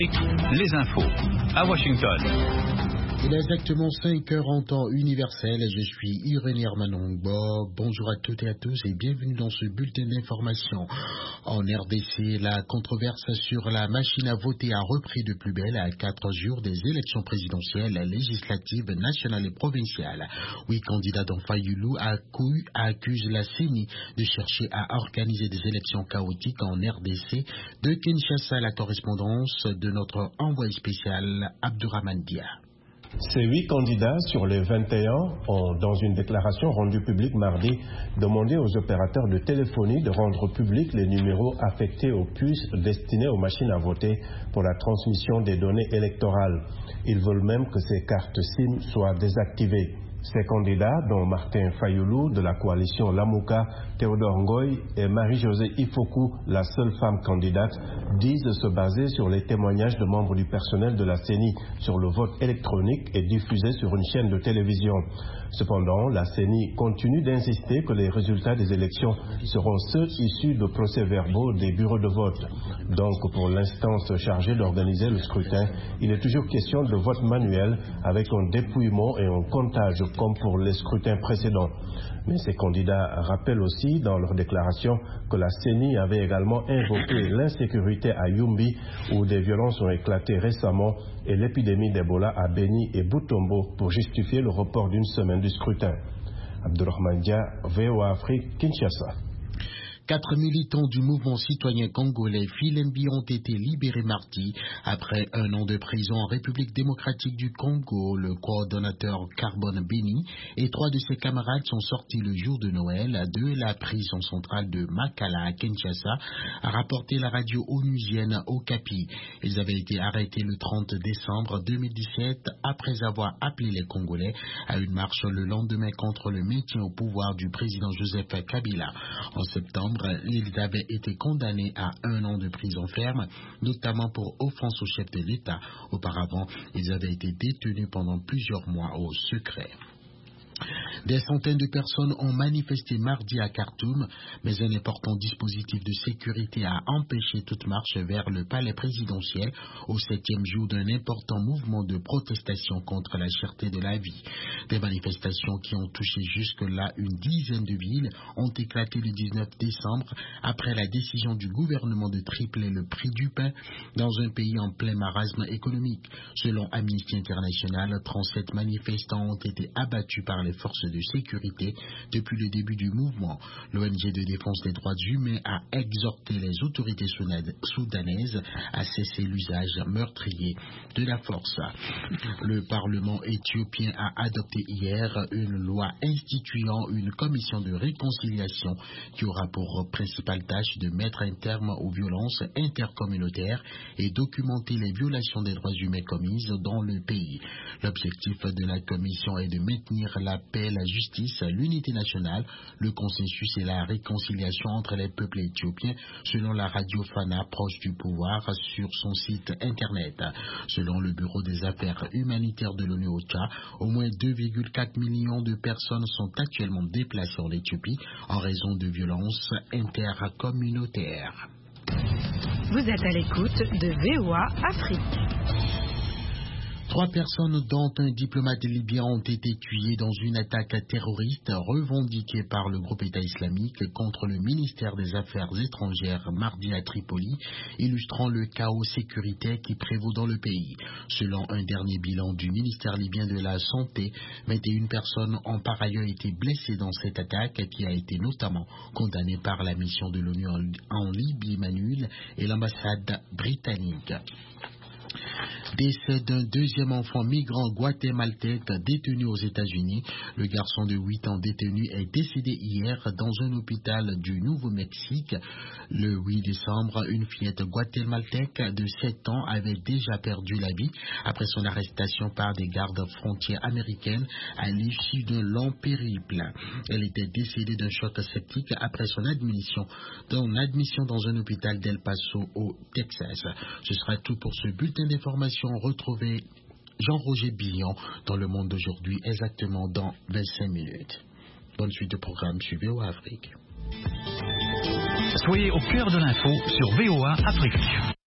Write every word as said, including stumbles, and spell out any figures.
Les infos à Washington. Il est exactement cinq heures en temps universel. Je suis Irénée Hermanongbo. Bonjour à toutes et à tous et bienvenue dans ce bulletin d'information. En R D C, la controverse sur la machine à voter a repris de plus belle à quatre jours des élections présidentielles, législatives, nationales et provinciales. Huit candidats dont Fayulu accusent la C E N I de chercher à organiser des élections chaotiques en R D C. De Kinshasa, la correspondance de notre envoyé spécial Abdourahmane Dia. Ces huit candidats sur les vingt et un ont, dans une déclaration rendue publique mardi, demandé aux opérateurs de téléphonie de rendre publics les numéros affectés aux puces destinées aux machines à voter pour la transmission des données électorales. Ils veulent même que ces cartes SIM soient désactivées. Ces candidats, dont Martin Fayulu de la coalition Lamuka, Théodore Ngoy et Marie-Josée Ifoku, la seule femme candidate, disent se baser sur les témoignages de membres du personnel de la C E N I sur le vote électronique et diffusé sur une chaîne de télévision. Cependant, la C E N I continue d'insister que les résultats des élections seront ceux issus de procès-verbaux des bureaux de vote. Donc, pour l'instance chargée d'organiser le scrutin, il est toujours question de vote manuel avec un dépouillement et un comptage comme pour les scrutins précédents. Mais ces candidats rappellent aussi dans leur déclaration que la C E N I avait également invoqué l'insécurité à Yumbi où des violences ont éclaté récemment et l'épidémie d'Ebola à Beni et Butombo pour justifier le report d'une semaine du scrutin. Abdourahmane Dia, V O A Afrique, Kinshasa. Quatre militants du mouvement citoyen congolais Filembi ont été libérés mardi après un an de prison en République démocratique du Congo. Le coordonnateur Carbone Beni et trois de ses camarades sont sortis le jour de Noël de la prison centrale de Makala à Kinshasa, a rapporté la radio onusienne Okapi. Ils avaient été arrêtés le trente décembre deux mille dix-sept après avoir appelé les Congolais à une marche le lendemain contre le maintien au pouvoir du président Joseph Kabila. En septembre, ils avaient été condamnés à un an de prison ferme, notamment pour offense au chef de l'État. Auparavant, ils avaient été détenus pendant plusieurs mois au secret. Des centaines de personnes ont manifesté mardi à Khartoum, mais un important dispositif de sécurité a empêché toute marche vers le palais présidentiel au septième jour d'un important mouvement de protestation contre la cherté de la vie. Des manifestations qui ont touché jusque-là une dizaine de villes ont éclaté le dix-neuf décembre après la décision du gouvernement de tripler le prix du pain dans un pays en plein marasme économique. Selon Amnesty International, trente-sept manifestants ont été abattus par les forces de sécurité depuis le début du mouvement. L'O N G de défense des droits humains a exhorté les autorités soudanaises à cesser l'usage meurtrier de la force. Le Parlement éthiopien a adopté hier une loi instituant une commission de réconciliation qui aura pour principale tâche de mettre un terme aux violences intercommunautaires et documenter les violations des droits humains commises dans le pays. L'objectif de la commission est de maintenir la paix, la justice, l'unité nationale, le consensus et la réconciliation entre les peuples éthiopiens, selon la radio Fana proche du pouvoir sur son site internet. Selon le Bureau des affaires humanitaires de l'ONU OCHA, au moins deux virgule quatre millions de personnes sont actuellement déplacées en Éthiopie en raison de violences intercommunautaires. Vous êtes à l'écoute de V O A Afrique. Trois personnes, dont un diplomate libyen, ont été tuées dans une attaque terroriste revendiquée par le groupe État islamique contre le ministère des Affaires étrangères mardi à Tripoli, illustrant le chaos sécuritaire qui prévaut dans le pays. Selon un dernier bilan du ministère libyen de la Santé, vingt et une personnes ont par ailleurs été blessées dans cette attaque qui a été notamment condamnée par la mission de l'ONU en Libye, Manul, et l'ambassade britannique. Décès d'un deuxième enfant migrant guatémaltèque détenu aux États-Unis. Le garçon de huit ans détenu est décédé hier dans un hôpital du Nouveau-Mexique. Le huit décembre, une fillette guatémaltèque de sept ans avait déjà perdu la vie après son arrestation par des gardes frontières américaines à l'issue d'un long périple. Elle était décédée d'un choc septique après son admission, son admission dans un hôpital d'El Paso au Texas. Ce sera tout pour ce bulletin d'information. Retrouvez Jean-Roger Billon dans Le Monde d'aujourd'hui exactement dans vingt-cinq minutes. Bonne suite de programme sur V O A Afrique. Soyez au cœur de l'info sur V O A Afrique.